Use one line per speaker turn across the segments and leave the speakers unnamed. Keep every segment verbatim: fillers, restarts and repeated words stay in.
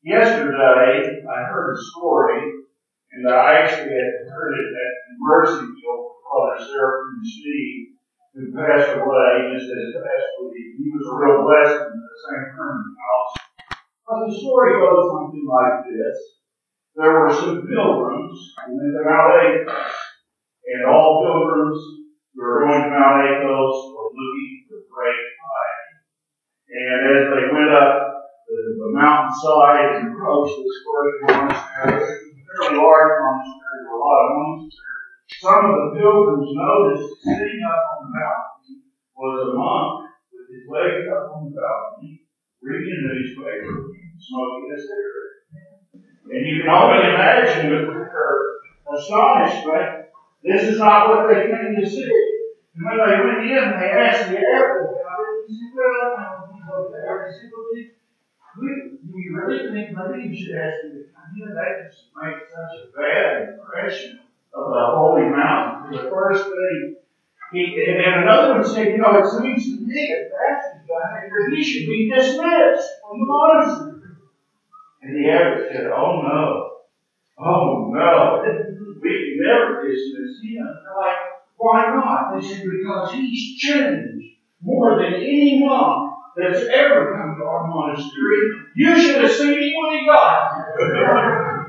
Yesterday, I heard a story, and I actually had heard it at Mercyville, Father Seraphim Steve, who passed away just this past week. He was a real blessing in the Saint Herman house. But the story goes something like this. There were some pilgrims who went to Mount Athos, and all pilgrims who were going to Mount Athos were looking for great piety. And as they went up the, the mountainside and approached this first monastery, it was a fairly large monastery, there were a lot of monks there. Some of the pilgrims noticed that sitting up on the mountain was a monk with his legs up on the balcony, reading a newspaper, smoking a cigarette. And you can only imagine with their astonishment, this is not what they came to see. And when they went in, they asked the abbot about it. He said, well, I don't think so there. He said, well, do you really think maybe you should ask me to come in? That just makes such a bad impression of the holy mountain. For the first thing, he, and another one said, you know, it seems to me if that's his behavior, he should be dismissed from the monastery. And the abbot said, oh no, oh no, we can never dismiss him. They're like, why not? They said, because he's changed more than any monk that's ever come to our monastery. You should have seen him when he got here.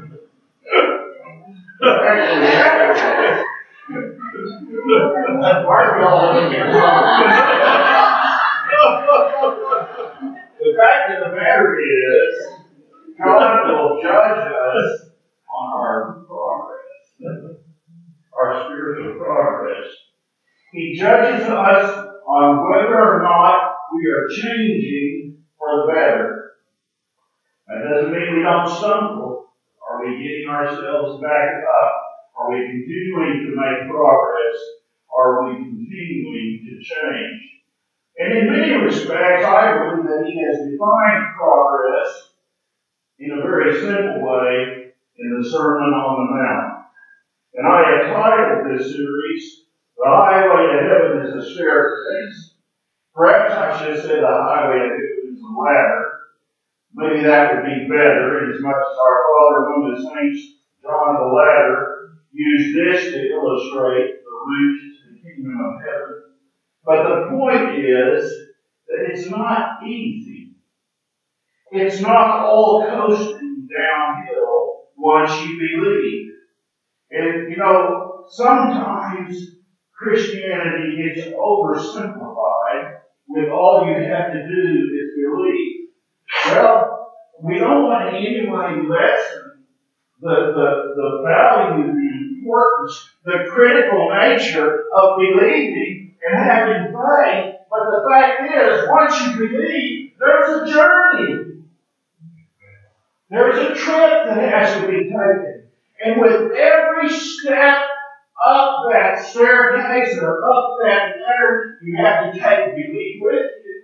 The fact of the matter is, God will judge us on our progress, our spiritual progress. He judges us on whether or not we are changing for the better. That doesn't mean we don't stumble. Are we getting ourselves back up? Are we continuing to make progress? Are we continuing to change? And in many respects, I believe that He has defined progress in a very simple way in the Sermon on the Mount. And I have titled this series, The Highway to Heaven is a Staircase. Perhaps I should have said the highway to heaven is a ladder. Maybe that would be better, as much as our Father, one of the saints, John the Ladder, used this to illustrate the route to the kingdom of heaven. But the point is that it's not easy. It's not all coasting downhill once you believe. And, you know, sometimes Christianity gets oversimplified with all you have to do is believe. Well, we don't want to in any way lessen the, the, the value, the importance, the critical nature of believing and having faith. But the fact is, once you believe, there's a journey. There's a trip that has to be taken. And with every step up that staircase or up that ladder, you have to take belief with you.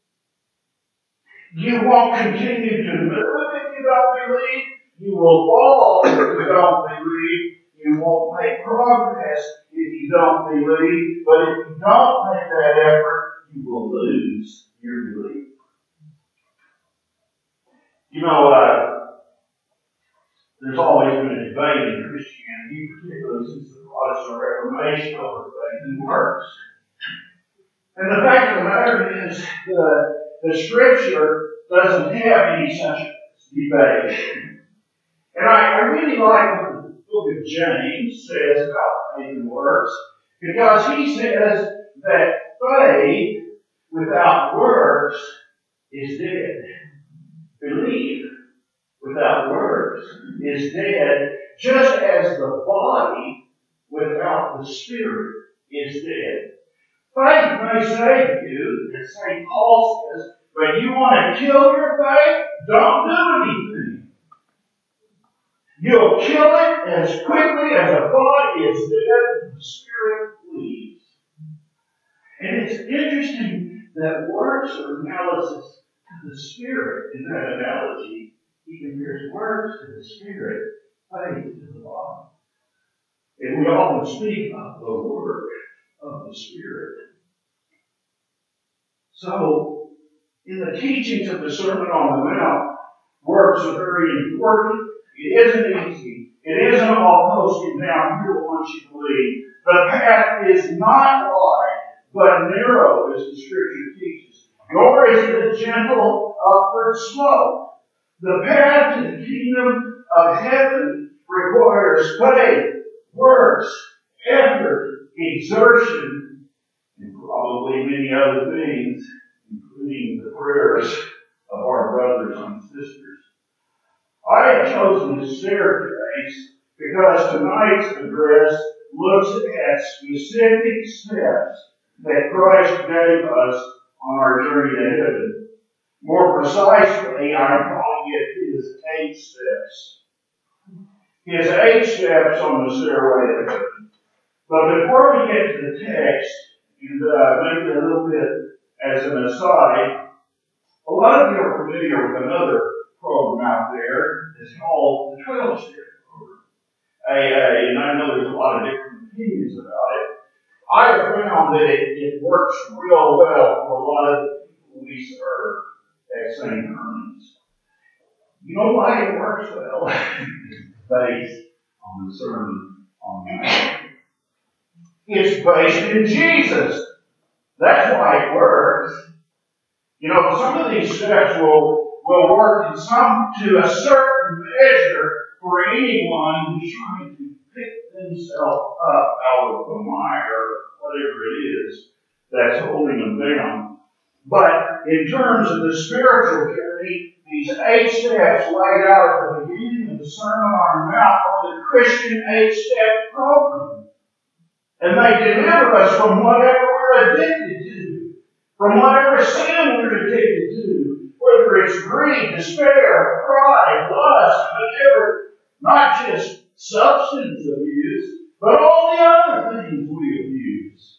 You won't continue to move if you don't believe. You will fall if you don't believe. You won't make progress if you don't believe. But if you don't make that effort, you will lose your belief. You know, uh, there's always been a debate in Christianity, particularly since the Protestant Reformation, over faith and works. And the fact of the matter is, the, the Scripture doesn't have any such debate. And I, I really like what the book of James says about faith and works, because he says that faith without works is dead. Belief without works is dead, just as the body without the spirit is dead. Faith may save you, as Saint Paul says, but you want to kill your faith? Don't do anything. You'll kill it as quickly as the body is dead and the spirit leaves. And it's interesting that works are analysis to the spirit in that analogy. He compares works to the spirit, faith to the body. And we often speak of the work of the Spirit. So, in the teachings of the Sermon on the Mount, Works are very important. It isn't easy. It isn't all posted downhill once you believe. The path is not wide, but narrow, as the Scripture teaches. Nor is it a gentle upward slope. The path to the kingdom of heaven requires faith, works, effort, exertion, and probably many other things, including the prayers of our brothers and sisters. I have chosen this staircase because tonight's address looks at specific steps that Christ gave us on our journey to heaven. More precisely, I'm calling it His eight steps. His eight steps on the stairway to heaven. But before we get to the text, and uh, maybe a little bit as an aside, a lot of you are familiar with another program out there. It's called the twelve-step program. I, uh, and I know there's a lot of different opinions about it. I have found that it, it works real well for a lot of the people we serve at Saint Herman's. You know why it works well? It's based on the Sermon on the Mount. It's based in Jesus. That's why it works. You know, some of these steps will, will work in some to a certain measure for anyone who's trying to pick themselves up out of the mire, whatever it is that's holding them down. But in terms of the spiritual journey, these eight steps laid out at the beginning of the Sermon on the Mount are the Christian eight-step program. And they deliver us from whatever we're addicted to, from whatever sin we're addicted to, whether it's greed, despair, pride, lust, whatever, not just substance abuse, but all the other things we abuse.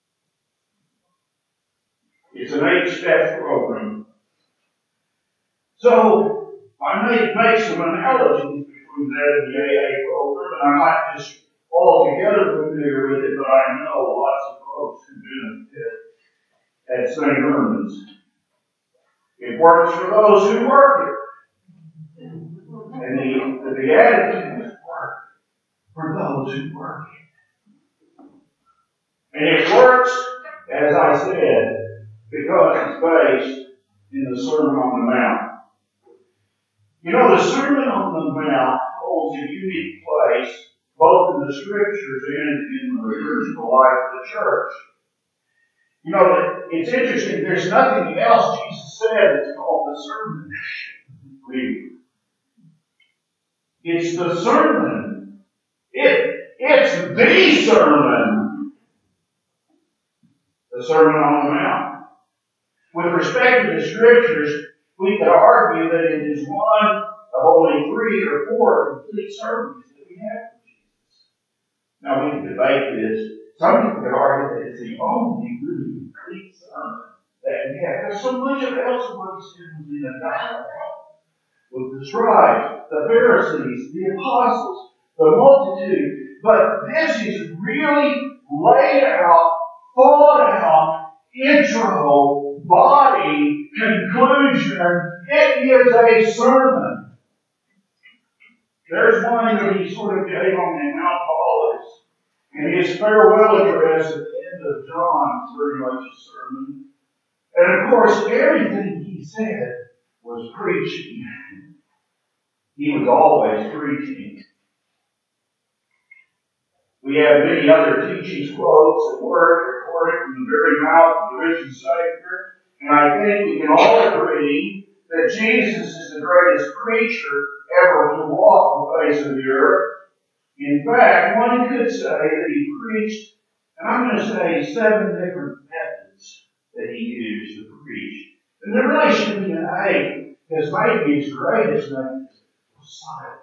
It's an eight-step program. So, I may make some analogies between that and the A A program, and I'm not just altogether familiar with it, but I know lots of folks who benefit at Saint Herman's. It works for those who work it. And the, the Beatitudes work for those who work it. And it works, as I said, because it's based in the Sermon on the Mount. You know, the Sermon on the Mount holds a unique place both in the Scriptures and in the liturgical life of the church. You know, it's interesting, there's nothing else Jesus said that's called the sermon. Really. It's the sermon. It, it's the sermon. The Sermon on the Mount. With respect to the Scriptures, we could argue that it is one of only three or four complete sermons that we have from Jesus. Now, we can debate this. Some people could argue that it's the only really complete sermon that we have. There's so much of else of what he said was in a dialogue with the scribes, the Pharisees, the apostles, the multitude. But this is really laid out, thought out, intro, body, conclusion. It is a sermon. There's one that he sort of gave on the Mount of Olives. And his farewell address at the end of John is very much a sermon. And of course, everything he said was preaching. He was always preaching. We have many other teachings, quotes, and words recorded from the very mouth of the risen Savior. And I think we can all agree that Jesus is the greatest preacher ever to walk the face of the earth. In fact, one could say that he preached, and I'm going to say seven different methods that he used to preach. And there really should be an eight, because maybe his greatest method was silence.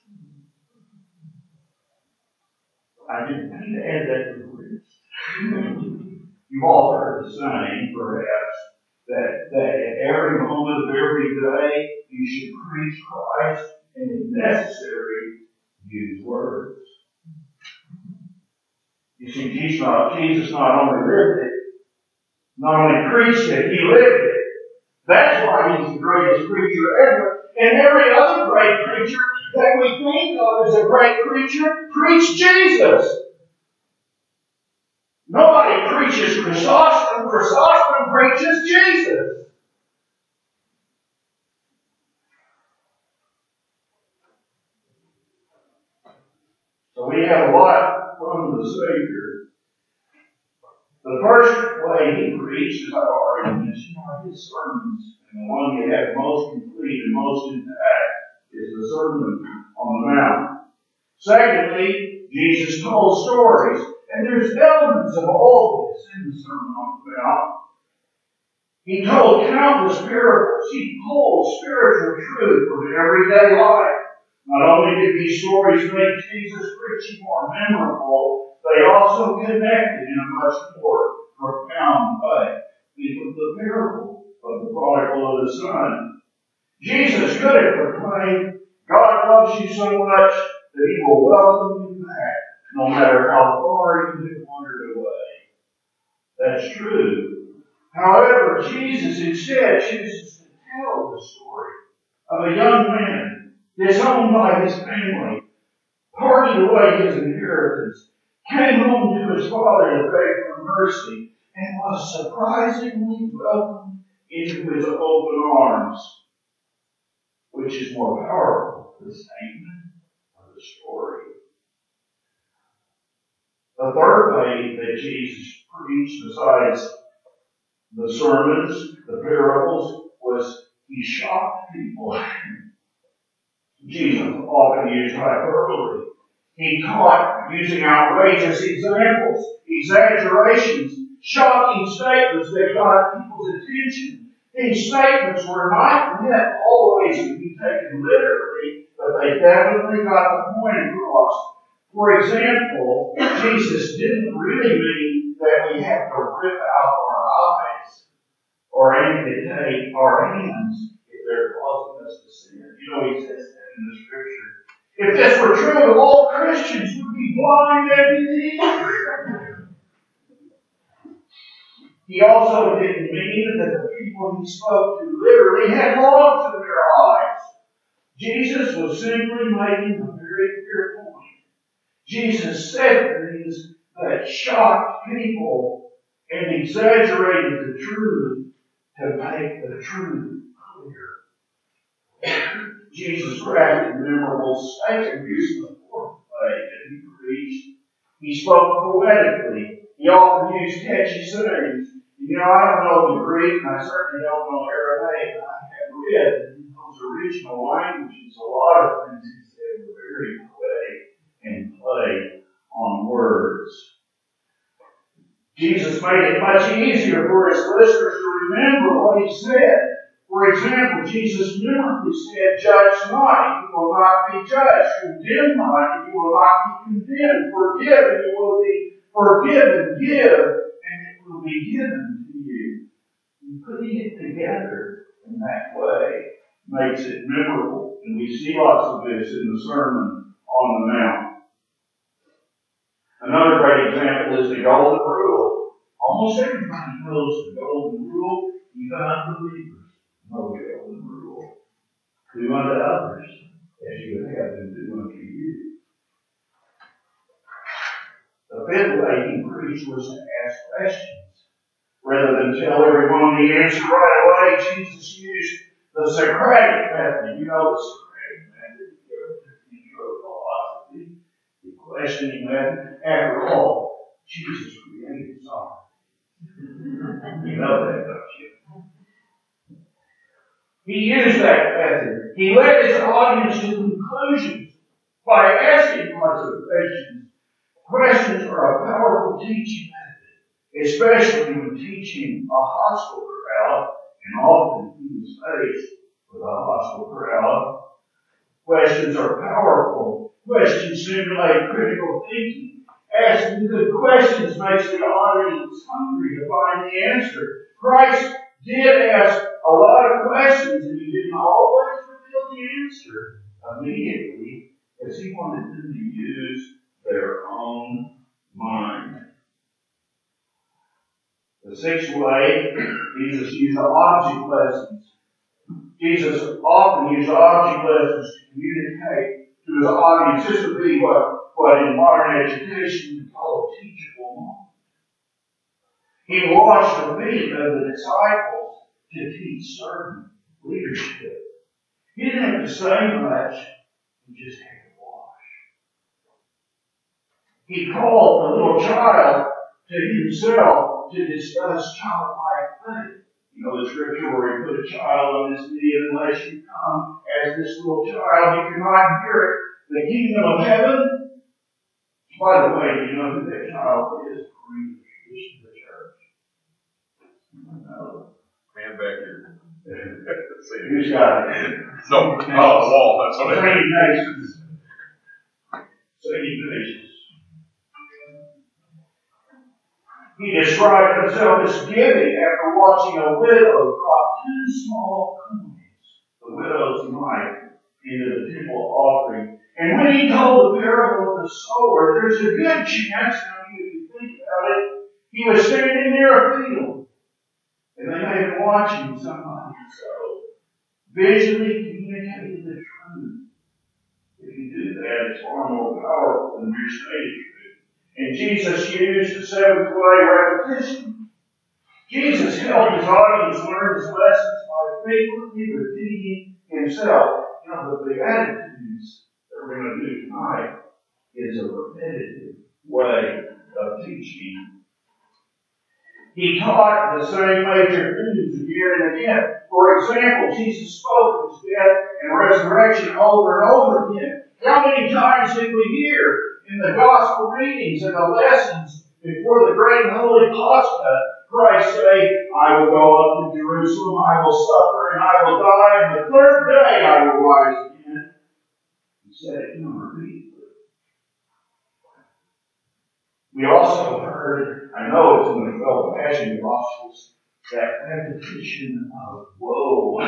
I didn't mean to add that to the list. You've all heard the saying, perhaps, that, that at every moment of every day you should preach Christ, and if necessary, use words. You see, Jesus not, Jesus not only lived it, not only preached it, he lived it. That's why he's the greatest preacher ever. And every other great preacher that we think of as a great preacher preached Jesus. Nobody preaches Chrysostom. Chrysostom preaches Jesus. So we have a lot from the Savior. The first way he preached, as I've already mentioned, are his sermons. And the one you have most complete and most intact is the Sermon on the Mount. Secondly, Jesus told stories. And there's elements of all this in the Sermon on the Mount. He told countless parables. He pulled spiritual truth from everyday life. Not only did these stories make Jesus' preaching more memorable, they also connected in a much more profound way. Think of the parable of the prodigal of the son. Jesus could have proclaimed, God loves you so much that He will welcome you back, no matter how far you have wandered away. That's true. However, Jesus instead chooses to tell the story of a young man disowned by his family, parted away his inheritance, came home to his father to beg for mercy, and was surprisingly welcomed into his open arms. Which is more powerful, the statement or the story? The third way that Jesus preached, besides the sermons, the parables, was he shocked people. Jesus often used hyperbole. He taught using outrageous examples, exaggerations, shocking statements that got people's attention. These statements were not meant always to be taken literally, but they definitely got the point across. For example, Jesus didn't really mean that we have to rip out our eyes or amputate our hands if they're causing us to sin. You know, he says that in the Scripture. If this were true, all Christians would be blind and deaf. He also didn't mean that the people he spoke to literally had logs in their eyes. Jesus was simply making a very clear point. Jesus said things that shocked people and exaggerated the truth to make the truth clear. Jesus crafted memorable statements in the fourth way that he preached. He spoke poetically. He often used catchy sayings. You know, I don't know the Greek, and I certainly don't know Aramaic, but I have read in those original languages, a lot of things he said were very poetic and play on words. Jesus made it much easier for his listeners to remember what he said. For example, Jesus memorably said, "Judge not, and you will not be judged. Condemn not, and you will not be condemned. Forgive, and you will be forgiven. Give, and it will be given to you." And putting it together in that way makes it memorable. And we see lots of this in the Sermon on the Mount. Another great example is the Golden Rule. Almost everybody knows the Golden Rule, even unbelievers know the Golden Rule. Do unto others as you would have them do unto you. The fifth way he preached was to ask questions. Rather than tell everyone the answer right away, Jesus used the Socratic method. You know the Socratic method. The intro philosophy, the questioning method. After all, Jesus created something. You know that, don't you? He used that method. He led his audience to conclusions by asking lots of questions. Questions are a powerful teaching method, especially when teaching a hostile crowd, and often he was faced with a hostile crowd. Questions are powerful. Questions stimulate critical thinking. Asking good questions makes the audience hungry to find the answer. Christ did ask a lot of questions, and he didn't always reveal the answer immediately, as he wanted them to use their own mind. The sixth way, Jesus used object lessons. Jesus often used object lessons to communicate to his audience. This would be what, what in modern education we call a teachable moment. He washed the feet of the disciples to teach servant leadership. He didn't have to say much. He just had to wash. He called the little child to himself to discuss childlike faith. You know the scripture where he put a child on his knee, and unless you come as this little child, you cannot inherit the kingdom of heaven. By the way, do you know who that child is according to the tradition of the church? No.
Man back here.
Who's got it?
No, on the wall, that's what I
Three
mean.
nations. Three nations. He described himself as giving after watching a widow drop two small coins, the widow's mite, into the temple offering. And when he told the parable of the sower, there's a good chance, I mean, if you think about it, he was standing near a field. And they may have been watching somebody sow. Visually communicating the truth. If you do that, it's far more powerful than mere stated truth. And Jesus used the seventh way, repetition. Jesus helped his audience learn his lessons by frequently repeating himself. You know, the Beatitudes that we're going to do tonight is a repetitive way of teaching. He taught the same major themes again and again. For example, Jesus spoke of his death and resurrection over and over again. How many times did we hear in the gospel readings and the lessons before the great and holy Pascha, Christ say, I will go up to Jerusalem, I will suffer, and I will die, and the third day I will rise again. He said it repeatedly. We also heard, I know it's in the twelve Passion Gospels, that repetition of woe.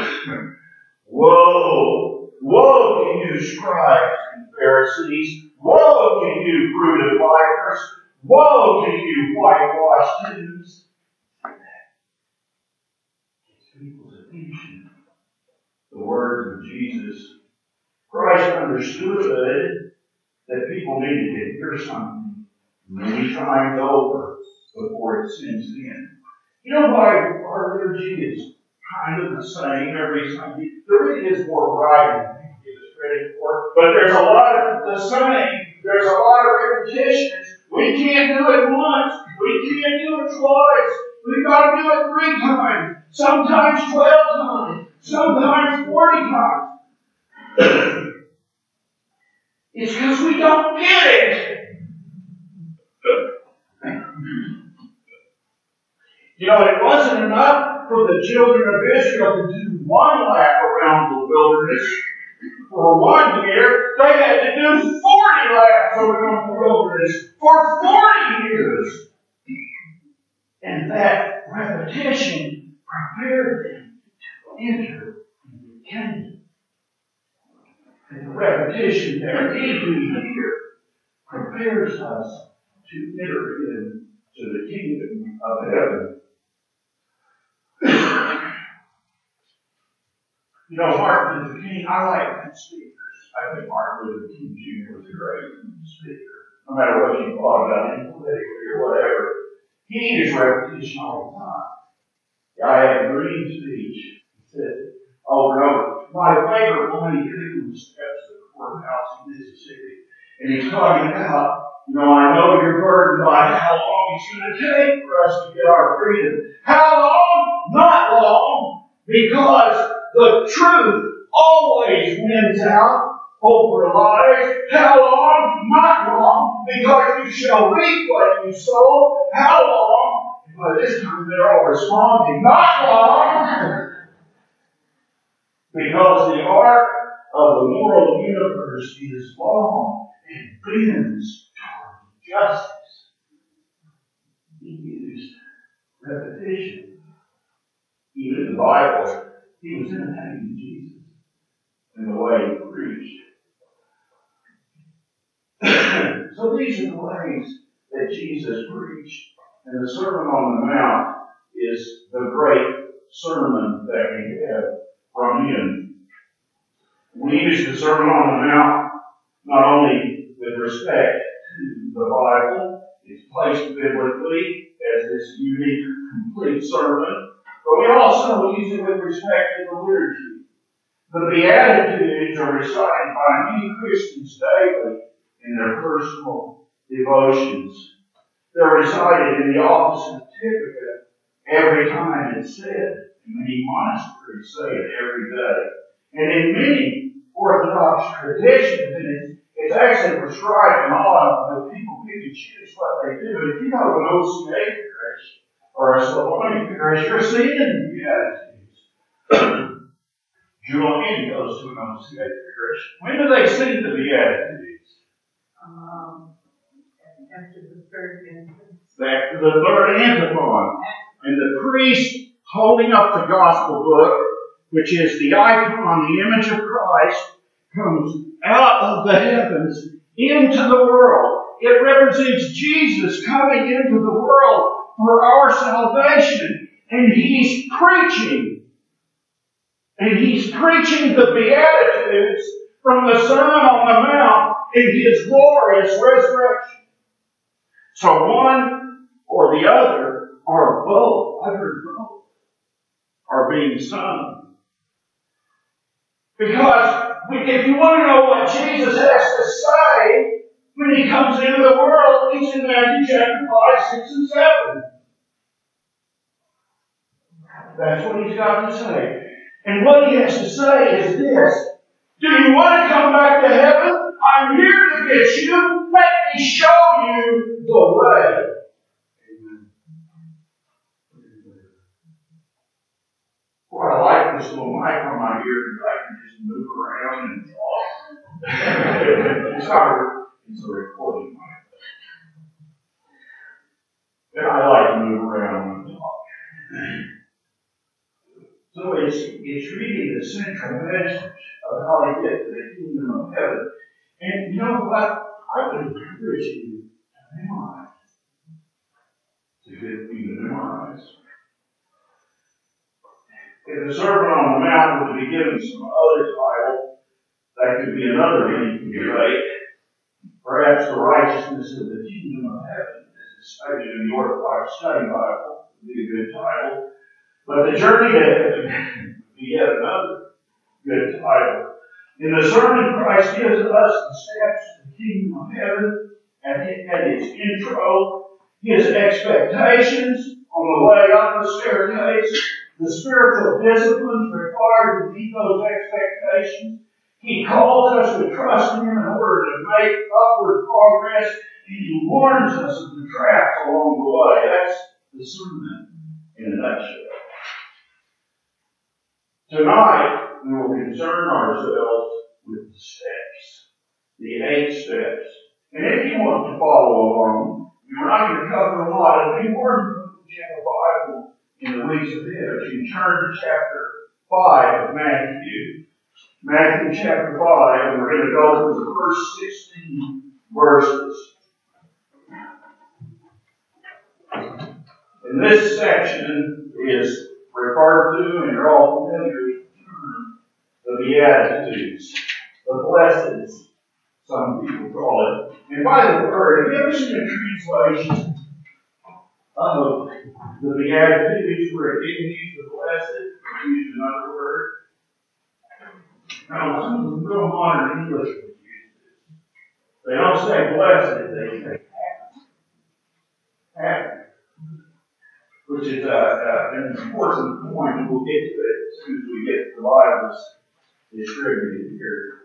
Woe! Woe to you, scribes and Pharisees! Woe to you, brood of vipers! Woe to you, whitewashed tombs! It's people's attention. The words of Jesus. Christ understood that people needed to hear something many times over before it sinks in. You know why our liturgy is kind of the same every Sunday? There really is more variety than people give us credit for, but there's a lot of the same. There's a lot of repetitions. We can't do it once. We can't do it twice. We've got to do it three times. Sometimes twelve times. Sometimes forty times. It's because we don't get it. You know, it wasn't enough for the children of Israel to do one lap around the wilderness for one year. They had to do forty laps around the wilderness for forty years. And that repetition prepared them to enter into Canaan. And the repetition there, every year, prepares us to enter into the kingdom of heaven. You know, Martin Luther King, I like good speakers. I think Martin Luther King Junior was a great speaker. No matter what you thought about him politically or whatever. He needed repetition all the time. Yeah, I had a dream speech. He said over and over. My favorite one, he came from the steps of the courthouse in Mississippi. And he's talking about, you know, I know you're burdened by how long it's going to take for us to get our freedom. How long? Not long. Because the truth always wins out over lies. How long? Not long. Because you shall reap what you sow. How long? By this time they're all responding. Not long. Because the arc of the moral universe is long and bends toward justice. He used repetition. Even in the Bible, he was imitating Jesus in the way he preached. So these are the ways that Jesus preached. And the Sermon on the Mount is the great sermon that we have from Him. We use the Sermon on the Mount not only with respect to the Bible, it's placed biblically as this unique, complete sermon, but we also use it with respect to the liturgy. The Beatitudes are recited by many Christians daily in their personal devotions. They're recited in the office certificate every time it's said. Many monasteries say it every day. And in many Orthodox traditions, and it's, it's actually prescribed in all of the people pick and choose what they do. If you go to an O C A parish or a Slavonic parish, you're seeing the Beatitudes. Julian goes to an O C A parish. When do they sing the Beatitudes?
Um, after the third antiphon.
After the third antiphon. And the priest holding up the gospel book, which is the icon, the image of Christ, comes out of the heavens into the world. It represents Jesus coming into the world for our salvation. And He's preaching. And He's preaching the Beatitudes from the Sermon on the Mount in His glorious resurrection. So one or the other, or both, I've heard both, are being sung. Because if you want to know what Jesus has to say when He comes into the world, He's in Matthew chapter five, six, and seven. That's what He's got to say. And what He has to say is this: do you want to come back to heaven? I'm here to get you. Let me show you the way. Amen. Well, I like this little mic on my ear because I can just move around and talk. it's, not a, it's a recording mic. And I like to move around and talk. So it's, it's really the central message of how to get to the kingdom of heaven. And you know what? I would encourage you to memorize. It's a good thing to memorize. If the Sermon on the Mount were to be given some other title, that could be another meaning debate. Perhaps the righteousness of the kingdom of heaven, as is stated in the Orthodox Study Bible, would be a good title. But the journey to heaven would be yet another good title. In the sermon, Christ gives us the steps to the kingdom of heaven at His intro, His expectations on the way up the staircase, the spiritual disciplines required to meet those expectations. He calls us to trust Him in order to make upward progress, and He warns us of the traps along the way. That's the sermon in a nutshell. Tonight, we will concern ourselves with the steps, the eight steps. And if you want to follow along, we're not going to cover a lot. It'll be more than you have a Bible in the weeks ahead. If you turn to chapter five of Matthew, Matthew chapter five, and we're going to go through the first sixteen verses. And this section is referred to, and you're all familiar with the term, the Beatitudes, the blesseds, some people call it. And by the word, have you ever seen a translation of the Beatitudes where it didn't use the blessed, it used another word? Now, some of the real modern English would use this. They don't say blessed, they say happy. Happy. Which is uh, uh, an important point, and we'll get to it as soon as we get the Bibles distributed here.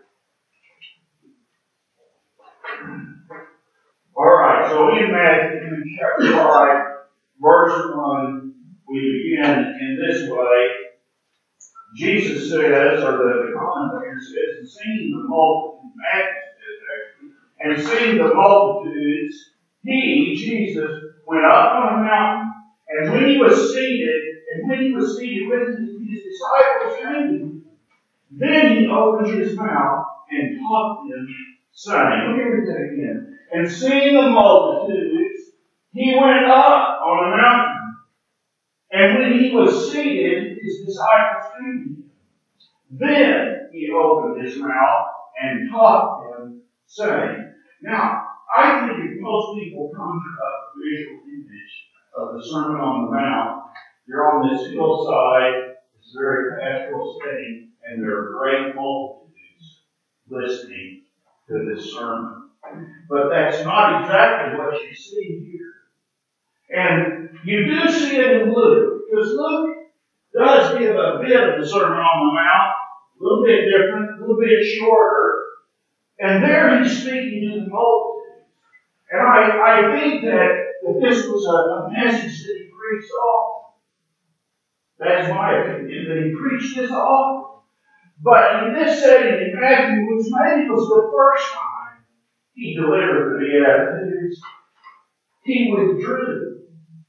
Alright, so in Matthew chapter five, verse one, we begin in this way. Jesus says, or the, the commentator says, and seeing the multitudes, Matthew says actually, and seeing the multitudes, He, Jesus, went up on a mountain. And when He was seated, and when He was seated with His, his disciples came to Him, then He opened His mouth and taught them, saying, let me read that again. And seeing the multitudes, He went up on a mountain. And when He was seated, His disciples came to Him. Then he opened his mouth and taught them, saying, now, I think if most people conjure up a visual image of the Sermon on the Mount, you're on this hillside, this very pastoral setting, and there are great multitudes listening to this sermon. But that's not exactly what you see here. And you do see it in Luke, because Luke does give a bit of the Sermon on the Mount, a little bit different, a little bit shorter, and there he's speaking to the multitudes. And I, I think that, that this was a, a message that he preached often. That's my opinion, that he preached this often. But in this setting in Matthew, which maybe was the first time he delivered the Beatitudes, he withdrew.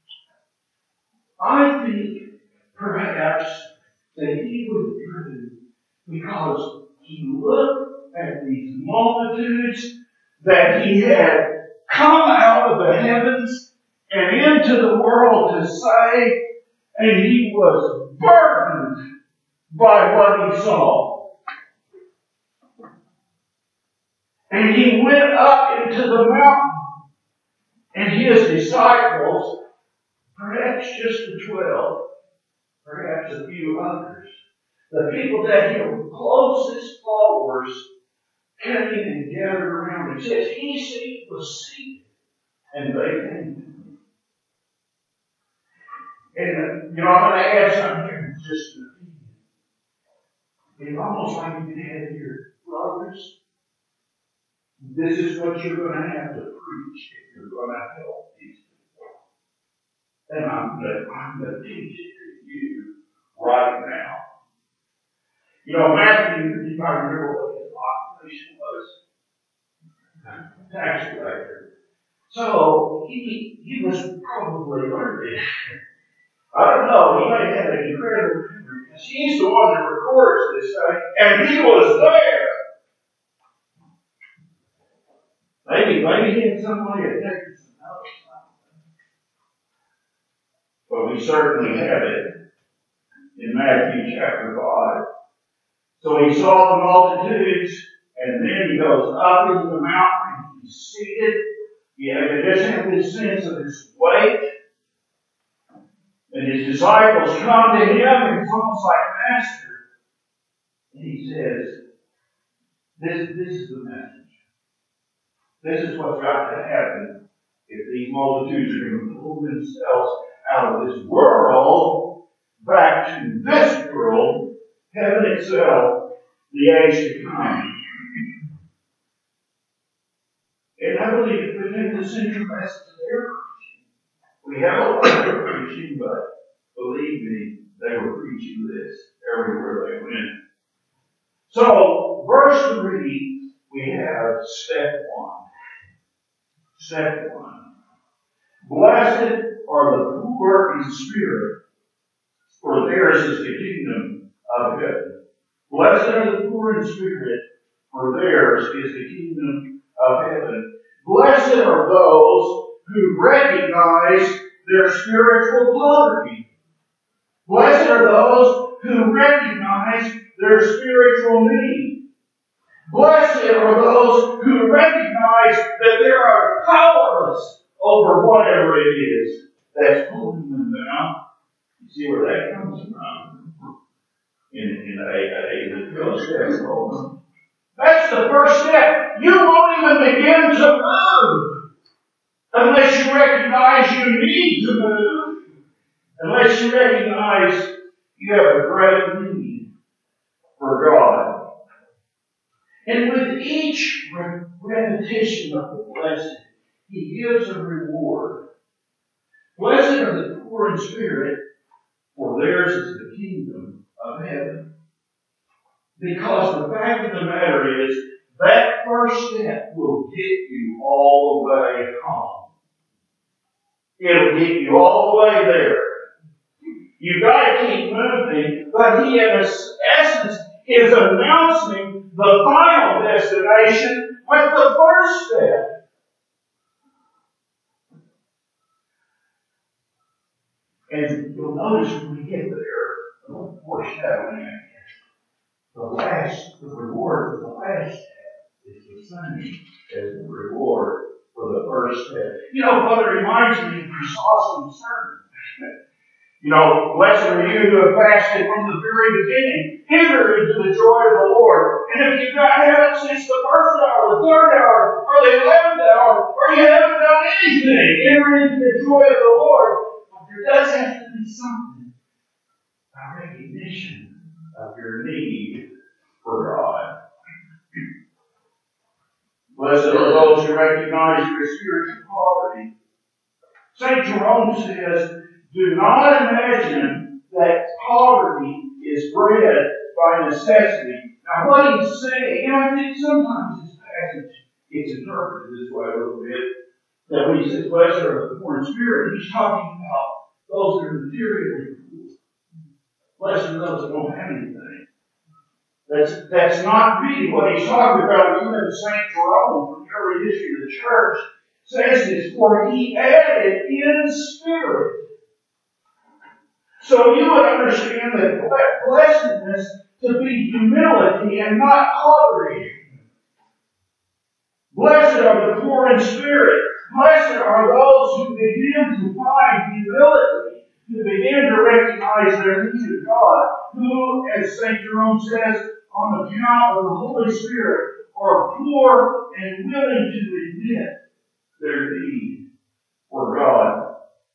I think perhaps that he withdrew because he looked at these multitudes that he had come out of the heavens and into the world to save, and he was burdened by what he saw. And he went up into the mountain, and his disciples, perhaps just the twelve, perhaps a few others, the people that he was closest followers, came and gathered around him. It says he was seated, and they came to him. And, you know, I'm going to add something here in just a minute. It's almost like you can have your brothers. This is what you're going to have to preach if you're going to help these people. And I'm going to, I'm going to teach it to you right now. You know, Matthew, you might remember what his occupation was. Tax collector. So he he was probably learned. I don't know, he might have an incredible memory because he's the one that records this thing, and he was there. Maybe, maybe he had somebody that taken some notes. But we certainly have it in Matthew chapter five. So he saw the multitudes, and then he goes up into the mountain, and he's seated. You have to just have this sense of his weight. And his disciples come to him, and it's almost like Master. And he says, this, this is the message. This is what's got to happen if these multitudes are going to pull themselves out of this world back to this world, heaven itself, the age to come. And I believe it within the central message of their preaching. We have a lot of preaching, but believe me, they were preaching this everywhere they went. So, verse three, we have step one. Step one. Blessed are the poor in spirit, for theirs is the kingdom of heaven. Blessed are the poor in spirit, for theirs is the kingdom of heaven. Blessed are those who recognize their spiritual poverty. Blessed are those who recognize their spiritual need. Blessed are those who recognize that they are powerless over whatever it is that's pulling them down. You see where that comes from? In, in A A, the twelve-step program. That's the first step. You won't even begin to move unless you recognize you need to move. Unless you recognize you have a great need for God. And with each re- repetition of the blessing, He gives a reward. Blessed are the poor in spirit, for theirs is the kingdom of heaven. Because the fact of the matter is, that first step will get you all the way home. It'll get you all the way there. You've got to keep moving, but He, in essence, is announcing the final destination with the first step. And you'll notice when we get there, a little foreshadowing. the last, the reward for the last step is the same as the reward for the first step. You know, Father reminds me of Chrysostom's sermon. You know, blessed are you who have fasted from the very beginning. Enter into the joy of the Lord. And if you've not had it since the first hour, the third hour, or the eleventh hour, or you haven't done anything, enter into the joy of the Lord. But there does have to be something. A recognition of your need for God. Blessed are those who recognize your spiritual poverty. Saint Jerome says, do not imagine that poverty is bred by necessity. Now, what he's saying, you know, I think sometimes this passage gets interpreted this way a little bit. That when he says, blessed are the poor in spirit, he's talking about those that are materially poor. Blessed are those that don't have anything. That's, that's not really what he's talking about. Even Saint Jerome, from the early history of the church, says this, for he added in spirit. So you would understand that blessedness to be humility and not poverty. Blessed are the poor in spirit. Blessed are those who begin to find humility, who begin to recognize their need of God, who, as Saint Jerome says, on account of the Holy Spirit, are poor and willing to admit their need for God.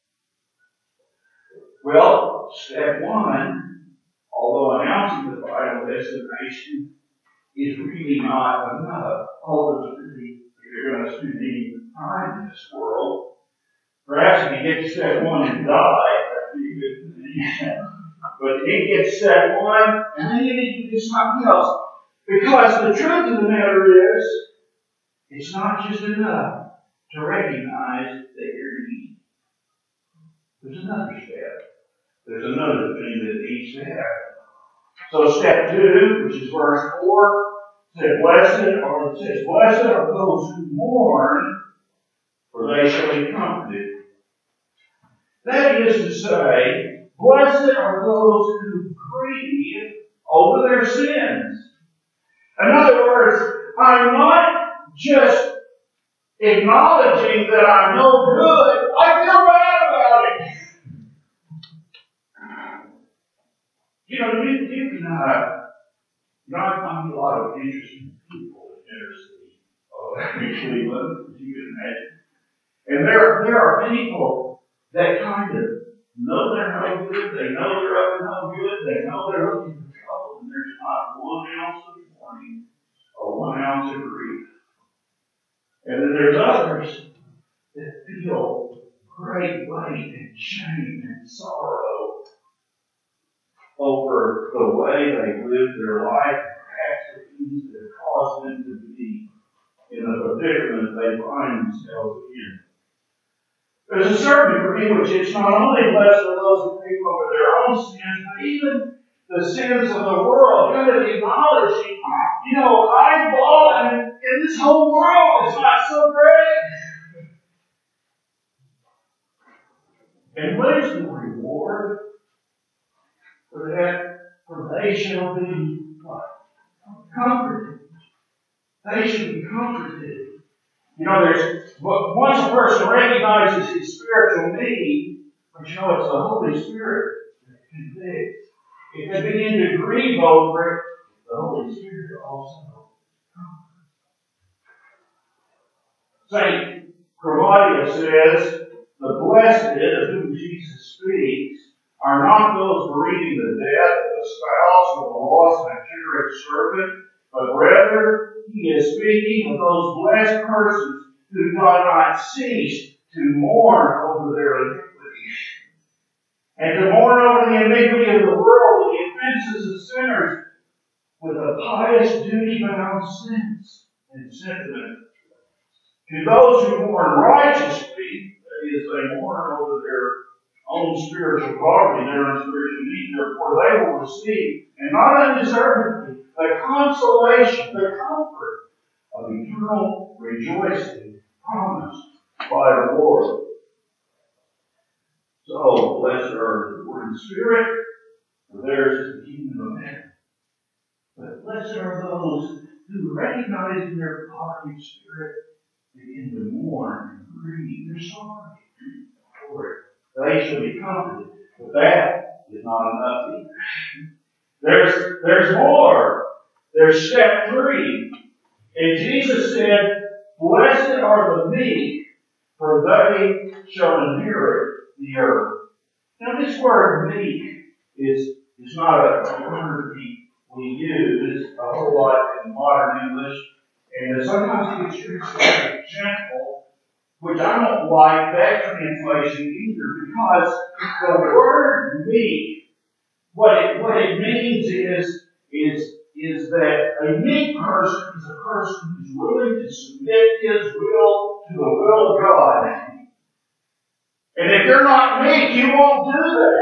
Well, step one, although announcing the final destination, is really not enough. Although it's really, if you're going to spend any time in this world, perhaps if you get to step one and die, that'd be a good thing. But you get to step one, and then you need to do something else. Because the truth of the matter is, it's not just enough to recognize that you're in need. There's another step. There's another thing that needs to happen. So step two, which is verse four, says, Blessed are, it says, Blessed are those who mourn, for they shall be comforted. That is to say, blessed are those who grieve over their sins. In other words, I'm not just acknowledging that I'm no good, I feel bad about it. You know, you, you can, uh, you know, I find a lot of interesting people in inner city of Cleveland, as you can imagine. And there, there are people that kind of know they're no good, they know they're up to no good, they know they're looking for trouble, and there's not one ounce of warning or one ounce of grief. And then there's others that feel great weight and shame and sorrow over the way they live their life, perhaps the things that have caused them to be in the predicament they find themselves in. There's a certain degree in which it's not only blessed for those who grieve over their own sins, but even the sins of the world. Kind of acknowledging, you know, I'm fallen, and this whole world is not so great. And what is the reward for that? For they shall be what? Comforted. They shall be comforted. You know, there's once a person recognizes his spiritual need, but you know, it's the Holy Spirit that convicts. If they begin to grieve over it, the Holy Spirit also comforts. Saint Claudius says, the blessed of whom Jesus speaks are not those bereaving the death of a spouse or the loss of a cherished servant, but rather he is speaking of those blessed persons who do not cease to mourn over their iniquity, and to mourn over the iniquity of the world, the offenses of sinners, with a pious, duty-bound sense and sentiment. To those who mourn righteously, that is, they mourn over their own spiritual poverty, their own spiritual need, therefore they will receive, and not undeservedly, the consolation, the comfort of eternal rejoicing promised by the Lord. So, blessed are the poor in spirit, for theirs is the kingdom of heaven. But Blessed are those who, recognizing their poverty of spirit, begin to mourn and grieve. They're sorry for it. They shall be comforted. But that is not enough either. There's, there's more. There's step three. And Jesus said, blessed are the meek, for they shall inherit the earth. Now this word meek is, is not a word we, we use a whole lot in modern English. And sometimes it gets used as gentle, which I don't like that translation either, because the word meek, what it, what it means is, is, is that a meek person is a person who's willing to submit his will to the will of God. And if you're not meek, you won't do that.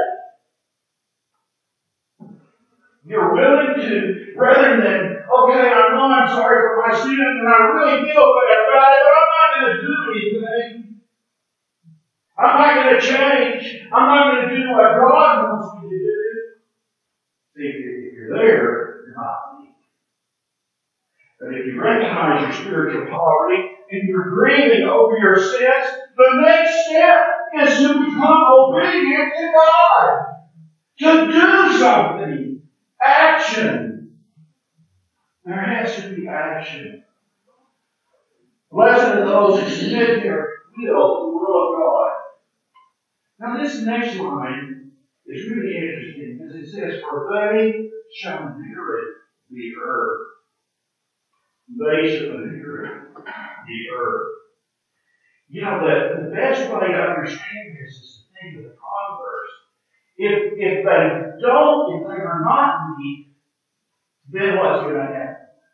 You're willing to, rather than, okay, I know I'm sorry for my sin, and I really feel bad about it, but I'm not going to do anything. I'm not going to change. I'm not going to do what God wants me to do. See, if you're there, you're not meek. But if you recognize your spiritual poverty and you're grieving over your sins, the next step is to become obedient to God. To do something. Action. There has to be action. Blessed are those who submit their will to the will of God. Now this next line is really interesting because it says, for they shall inherit the earth. They shall inherit the earth. You know, the, the best way to understand this is to think of the converse. If, if they don't, if they are not meek, then what's going to happen?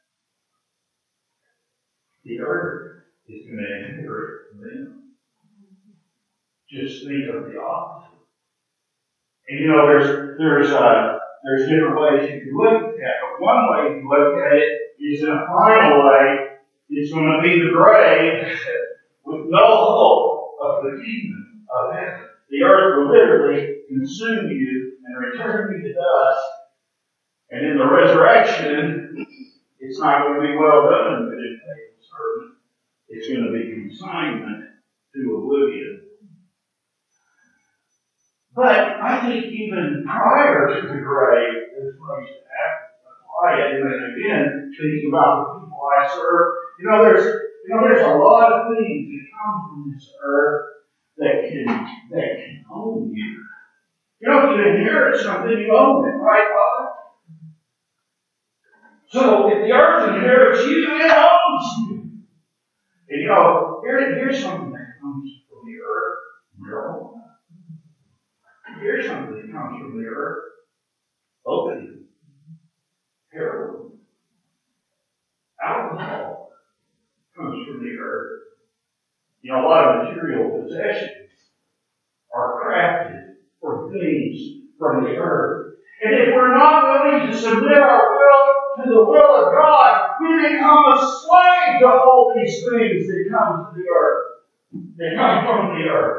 The earth is going to inherit them. Just think of the opposite. And you know, there's there's uh, there's different ways you can look at that. But one way you look at it is in a final way, it's going to be the grave with no hope of the kingdom of heaven. The earth will literally consume you and return you to dust. And in the resurrection, it's not going to be well done, good and faithful servant. It's going to be consignment to oblivion. But I think even prior to the grave, this place to apply it. And again, thinking about the people I serve, you know, there's you know, there's a lot of things that come from this earth that can that can own you. You know, if you inherit something, you own it, right, Father? So if the earth inherits you, it owns you. And you know, here, here's something that comes from the earth, marijuana. Here's something that comes from the earth, opium, heroin, alcohol comes from the earth. You know, a lot of material possessions are crafted for things from the earth. And if we're not willing to submit our will to the will of God, we become a slave to all these things that come to the earth. They come from the earth.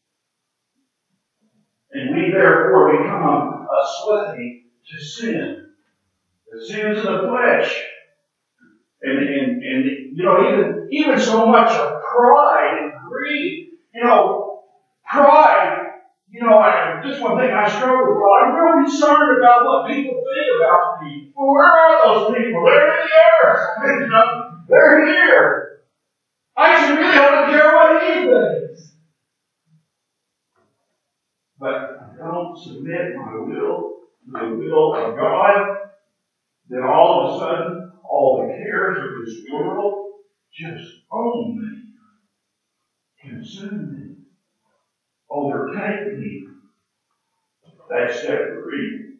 And we therefore become a slave to sin. The sins of the flesh. And, and, and you know, even, even so much of pride and greed. You know, pride, you know, I, this one thing I struggle with. I'm real concerned about what people think about me. Well, where are those people? They're in the earth. You know, they're here. I should really don't care what he thinks. But if I don't submit my will to the will of God, then all of a sudden, all the cares of this world just own me, consume me, overtake me. That's step three.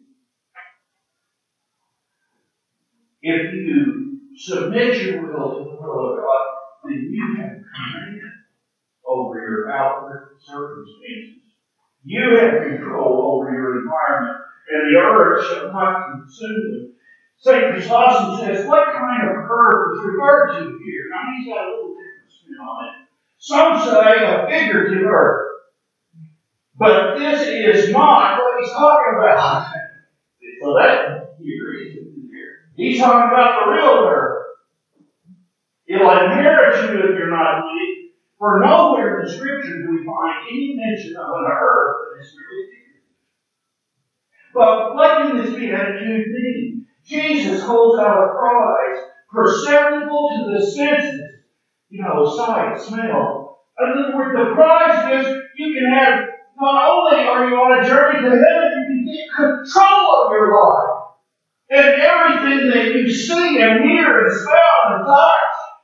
If you submit your will to the will of God, then you have command over your outward circumstances. You have control over your environment, and the earth shall not consume them. Saint Chrysostom says, what kind of earth is referred to here? Now, he's got a little different spin on it. Some say a figurative earth. But this is not what he's talking about. So that here isn't here. He's talking about the real earth. It'll inherit you if you're not weak. For nowhere in the Scripture do we find any mention of an earth that is really here. But what can this beatitude mean? Jesus holds out a prize perceptible to the senses. You know, sight, smell. In other words, the prize is you can have, not only are you on a journey to heaven, you can get control of your life. And everything that you see and hear and smell and touch.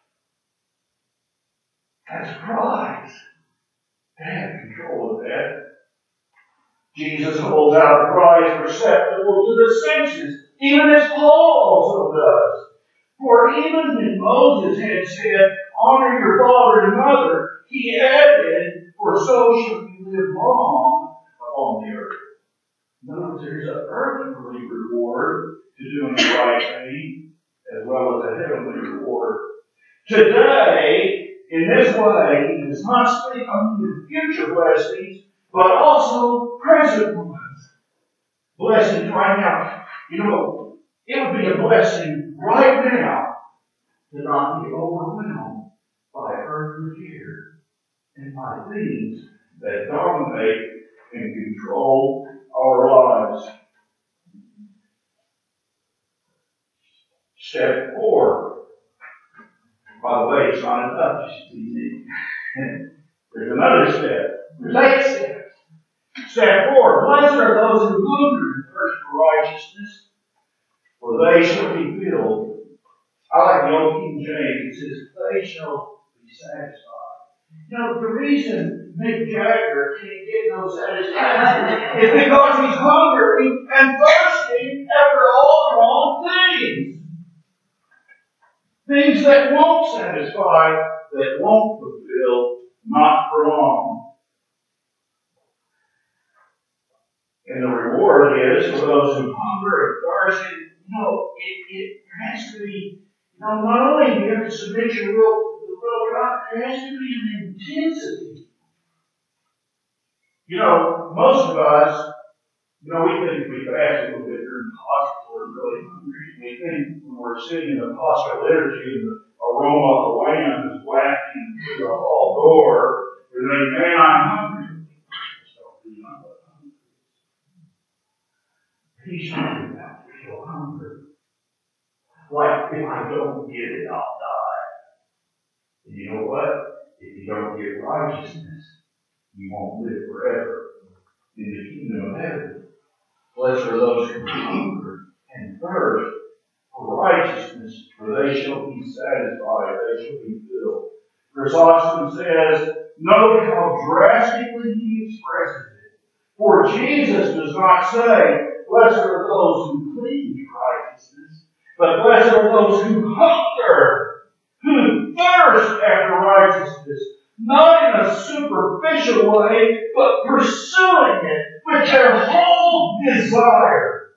That's a prize. To have control of that. Jesus holds out a prize perceptible to the senses, even as Paul also does. For even when Moses had said, honor your father and mother, he added, for so shall you live long upon the earth. Notice there's an earthly reward to doing the right thing, as well as a heavenly reward. Today, in this way, he does not speak only of future blessings, but also present ones. Blessings right now. You know, it would be a blessing right now to not be overwhelmed by earthly fear and by things that dominate and control our lives. Step four. By the way, it's not enough just to be unique. There's another step. There's eight steps. Step four. Blessed are those who hunger and thirst for righteousness, for they shall be filled. I like the old King James. It says, they shall be satisfied. You know, the reason Mick Jagger can't get no satisfaction is because he's hungry and thirsty after all the wrong things. Things that won't satisfy, that won't fulfill, not for long. And the reward is for those who hunger and thirst. You know, it, it has to be, you know, not only do you have to submit your will to the will of God, there has to be an intensity. You know, most of us, you know, we think if we fast a little bit during the hospital, we're really hungry. We think when we're sitting in the hospital liturgy and the aroma of the lamb is wafting through the hall door, we're thinking, man, I'm hungry. He's talking about your hunger. Like, if I don't get it, I'll die. And you know what? If you don't get righteousness, you won't live forever in the kingdom of heaven. Blessed are those who hunger and thirst for righteousness, for they shall be satisfied, they shall be filled. Chrysostom says, note how drastically he expresses it. For Jesus does not say, blessed are those who cleave to righteousness, but blessed are those who hunger, who thirst after righteousness, not in a superficial way, but pursuing it with their whole desire.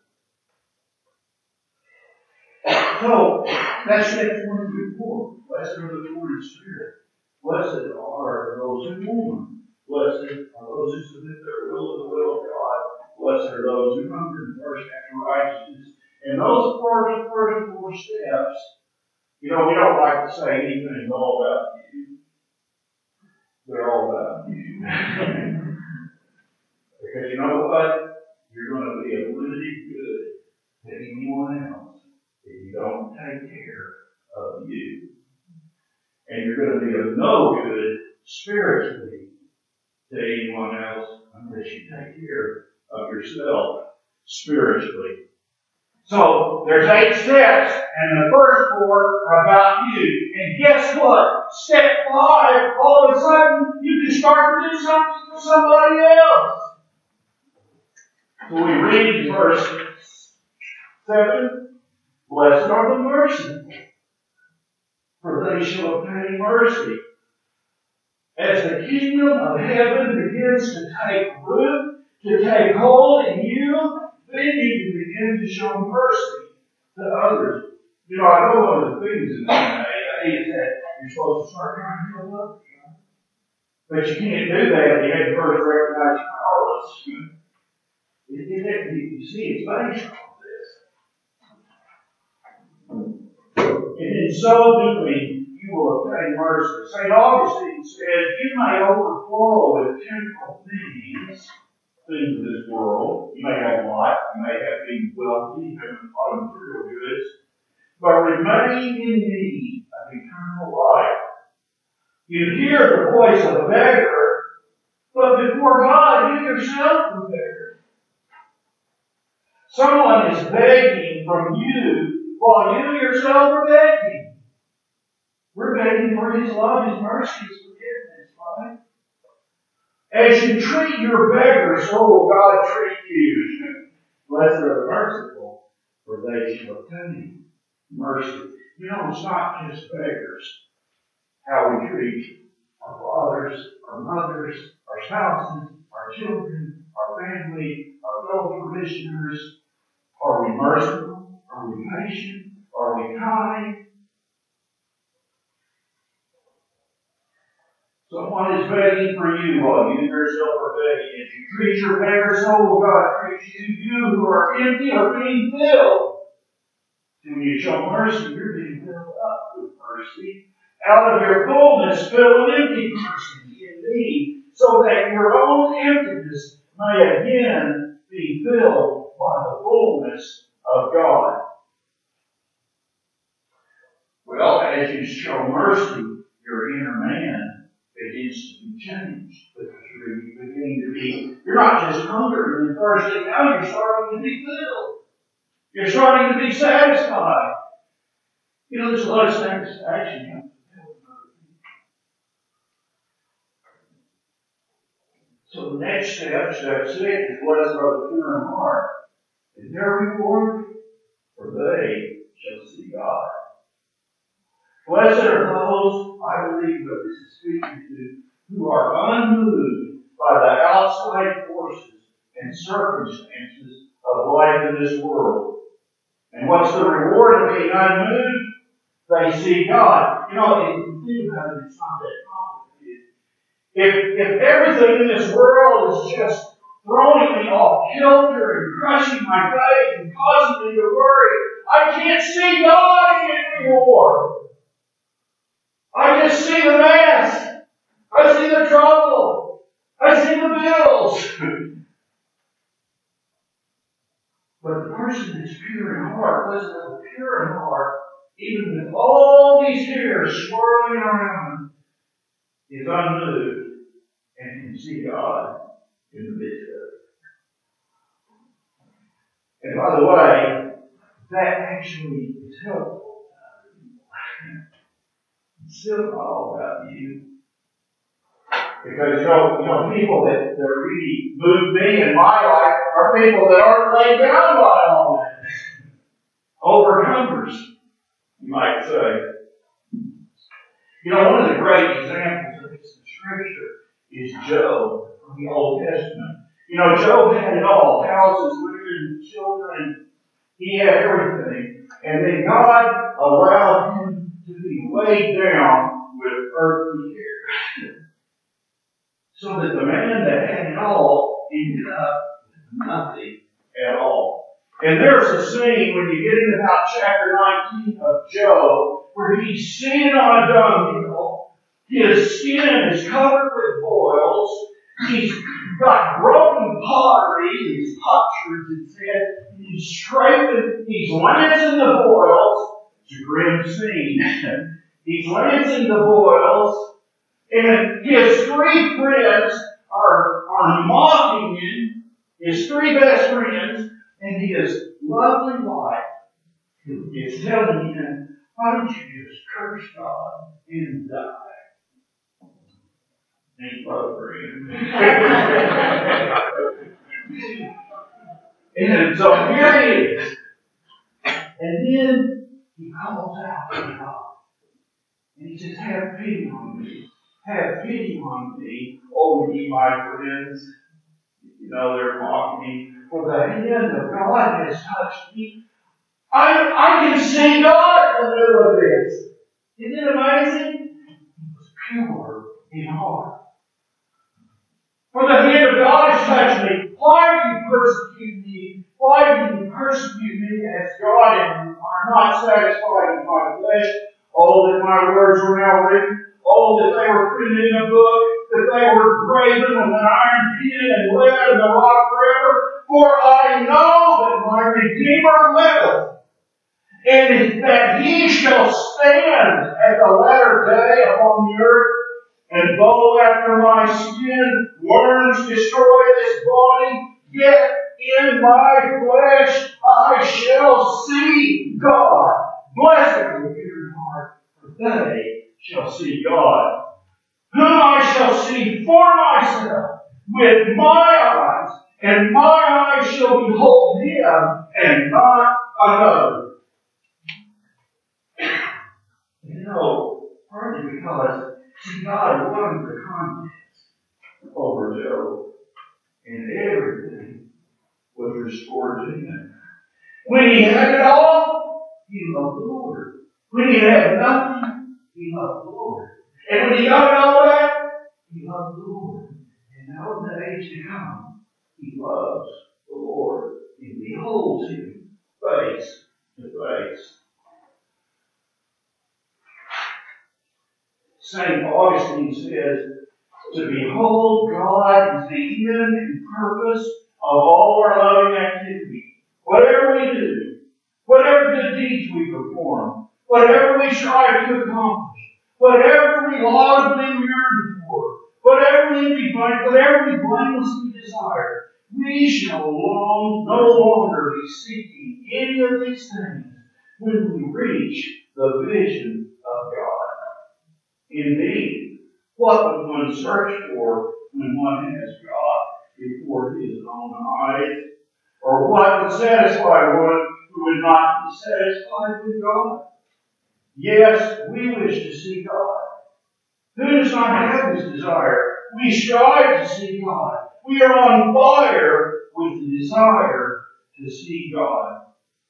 So, that's step one through four. Blessed are the poor in spirit. Blessed are those who mourn. Blessed are those who submit their will to the will of God. Blessed are those who hunger and thirst after righteousness. And those first, first four steps, you know, we don't like to say anything all about you. They're all about you. Because you know what? You're going to be of limited good to anyone else if you don't take care of you. And you're going to be of no good spiritually to anyone else unless you take care of yourself spiritually. So, there's eight steps, and the first four are about you. And guess what? Step five, all of a sudden, you can start to do something for somebody else. So we read verse seven, blessed are the merciful, for they shall obtain mercy. As the kingdom of heaven begins to take root, to take hold in you, then you can begin to show mercy to others. You know, I know one of the things in the A A is that you're supposed to start trying to help others. But you can't do that if you hadn't first recognized you're powerless. You, you, you see, it's based on this. in so doing, you will obtain mercy. Saint Augustine says, you may overflow with temporal things, things of this world. You may have life, you may have being wealthy, have a lot of material goods, but remain in need of eternal life. You hear the voice of a beggar, but before God, you yourself are a beggar. Someone is begging from you while you yourself are begging. We're begging for His love, His mercy, His forgiveness, right? As you treat your beggar, so will God treat you. Blessed are the merciful, for they shall obtain mercy. You know, it's not just beggars. How we treat our fathers, our mothers, our spouses, our children, our family, our fellow parishioners. Are we merciful? Are we patient? Are we kind? Someone is begging for you while you yourself are begging. If you treat your beggar, so will God treat you. You who are empty are being filled. And when you show mercy, you're being filled up with mercy. Out of your fullness, fill an empty person in thee, so that your own emptiness may again be filled by the fullness of God. Well, as you show mercy, your inner man begins to be changed. Because you're beginning to be, you're not just hungry and thirsty, now you're starting to be filled. You're starting to be satisfied. You know, there's a lot of satisfaction. So the next step, step six, is blessed are the pure in heart. And their reward, for they shall see God. Blessed are those, I believe what this is speaking to, who are unmoved by the outside forces and circumstances of life in this world. And what's the reward of being unmoved? They see God. You know, if you think about it, it's not that complicated. If, if everything in this world is just throwing me off kilter and crushing my faith and causing me to worry, I can't see God in it anymore. I just see the mess. I see the trouble. I see the bills. But the person that's pure in heart, listen, the pure in heart, even with all these cares swirling around, is unmoved and can see God in the midst of it. And by the way, that actually is helpful. It's still not all about you. Because, you know, you know people that, that really move me in my life are people that aren't laid down by all that. Overcomers, you might say. You know, one of the great examples of this in Scripture is Job from the Old Testament. You know, Job had it all. Houses, women, children. He had everything. And then God allowed him to be weighed down with earthly cares. So that the man that had it all ended up with nothing at all. And there's a scene when you get into about chapter nineteen of Job where he's seated on a dunghill. His skin is covered with boils. He's got broken pottery. He's punctured his head. He's scraping. He's lancing the boils. It's a grim scene. He's lancing the boils. And his three friends are, are mocking him, his three best friends, and his lovely wife is telling him, why don't you just curse God and die? Ain't love for him. And so here he is. And then he calls out to God. And he says, have pity on me. Have pity on me, O ye my friends. You know, they're mocking me. For the hand of God has touched me. I, I can see God in the middle of this. Isn't it amazing? He was pure in heart. For the hand of God has touched me. Why do you persecute me? Why do you persecute me as God and are not satisfied with my flesh? Oh, that my words were now written. Oh, that they were printed in a book, that they were graven with an iron pen and read in the rock forever. For I know that my Redeemer liveth, and that he shall stand at the latter day upon the earth. And though after my skin worms destroy this body, yet in my flesh I shall see God. Blessed are the pure in heart, for they shall see God, whom I shall see for myself with my eyes, and my eyes shall behold him, and not another. You know, partly because, see, God won the contest over Job, and everything was restored to him. When he had it all, he loved the Lord. When he had nothing, he loved the Lord. And when he got all that, he loved the Lord. And now in the age to come, he loves the Lord. And beholds him face to face. Saint Augustine says, to behold God is the end and purpose of all our loving activity. Whatever we do, whatever good deeds we perform, whatever we strive to accomplish, whatever we laudably yearn for, whatever we be, whatever we blamelessly desire, we shall long, no longer be seeking any of these things when we reach the vision of God. Indeed, what would one search for when one has God before his own eyes? Or what would satisfy one who would not be satisfied with God? Yes, we wish to see God. Who does not have this desire? We strive to see God. We are on fire with the desire to see God.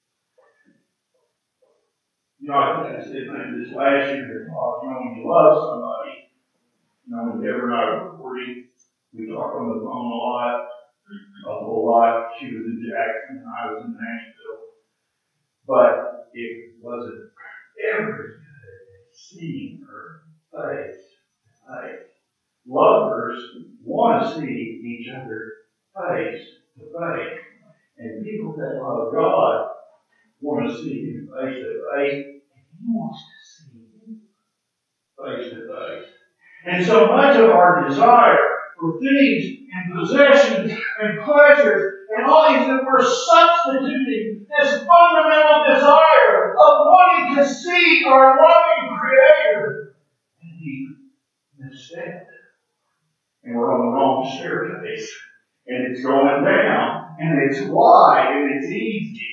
You know, I think I said maybe this last year, you know, when you love somebody, you know, with every night recording, we talk on the phone a lot, a whole lot. She was in Jackson and I was in Nashville. But it wasn't ever good seeing her face to face. Lovers want to see each other face to face. And people that love God want to see him face to face. And he wants to see him face to face. And so much of our desire for things and possessions and pleasures and all these that we're substituting this fundamental desire of wanting to see our loving Creator. And he misstepped. And we're on the wrong staircase. And it's going down. And it's wide and it's easy.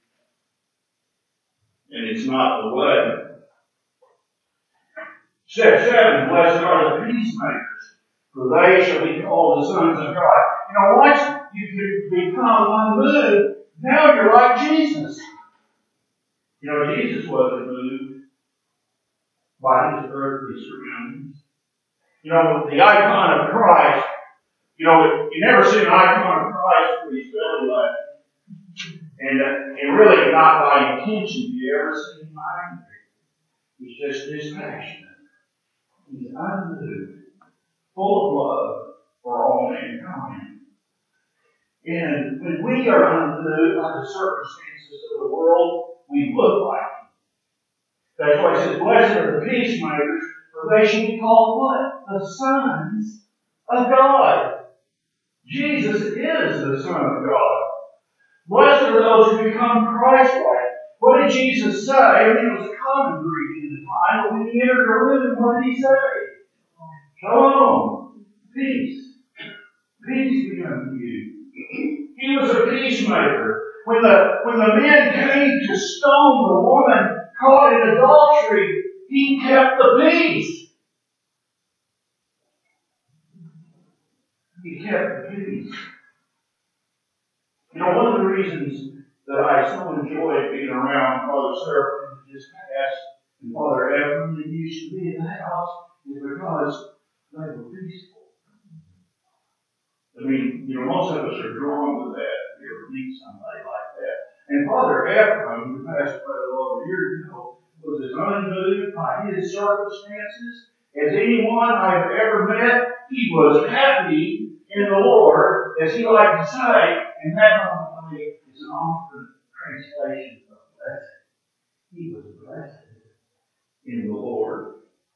And it's not the way. Step seven, blessed are the peacemakers, for they shall be called the sons of God. You know, once you can become unmoved, now you're like Jesus. You know, Jesus wasn't moved by his earthly surroundings. You know, the icon of Christ, you know, you never see an icon of Christ with his belly laughing. And, uh, and really not by intention do you ever see him angry. He's just dispassionate. He's unmoved, full of love for all mankind. And when we are unmoved by the circumstances of the world, we look like him. That's why it says, blessed are the peacemakers, for they shall be called what? The sons of God. Jesus is the Son of God. Blessed are those who become Christ-like. What did Jesus say? I mean, it was a common greeting at the time, but when he entered a room, what did he say? Shalom, peace. Peace be unto you. He was a peacemaker. When the, when the men came to stone the woman caught in adultery, he kept the peace. He kept the peace. You know, one of the reasons that I so enjoyed being around Father Seraphim in his past and Father Ephraim that used to be in the house is because they were peaceful. I mean, you know, most of us are drawn to that. If you ever meet somebody like that. And Father Ephraim, who passed away a little over a year ago, was as unmoved by his circumstances as anyone I've ever met. He was happy in the Lord, as he liked to say, and that, by the way, is an often translation of blessed. He was blessed in the Lord.